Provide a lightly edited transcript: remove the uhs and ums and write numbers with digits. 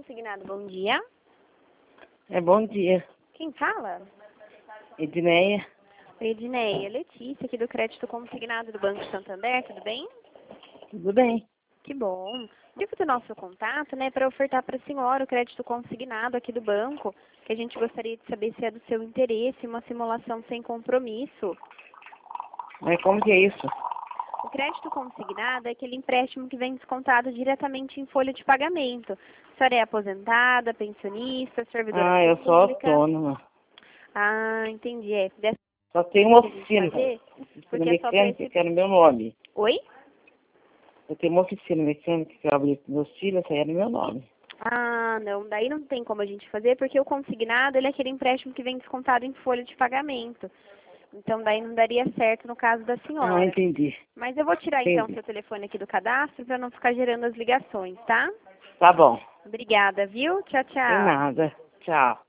consignado, bom dia. Bom dia. Quem fala? Edneia. Oi, Edneia. Letícia, aqui do Crédito Consignado do Banco Santander, tudo bem? Tudo bem? Que bom. Digo do nosso contato, né, para ofertar para a senhora o crédito consignado aqui do banco, que a gente gostaria de saber se é do seu interesse, uma simulação sem compromisso. Mas como que é isso? O crédito consignado é aquele empréstimo que vem descontado diretamente em folha de pagamento. A senhora é aposentada, pensionista, servidora Eu sou pública? autônoma. Ah, entendi. Dessa Só tenho uma que a gente oficina. fazer, Oficina porque é só para mecânica esse... que era o meu nome. Oi? Eu tenho uma oficina mecânica que eu abri com meus filhos, essa era o meu nome. Ah, não, daí não tem como a gente fazer, porque o consignado, ele é aquele empréstimo que vem descontado em folha de pagamento. Então, daí não daria certo no caso da senhora. Entendi. Mas eu vou tirar, então, Entendi. seu telefone aqui do cadastro para não ficar gerando as ligações, tá? Tá bom. Obrigada, viu? Tchau, Tem tchau. nada. Tchau.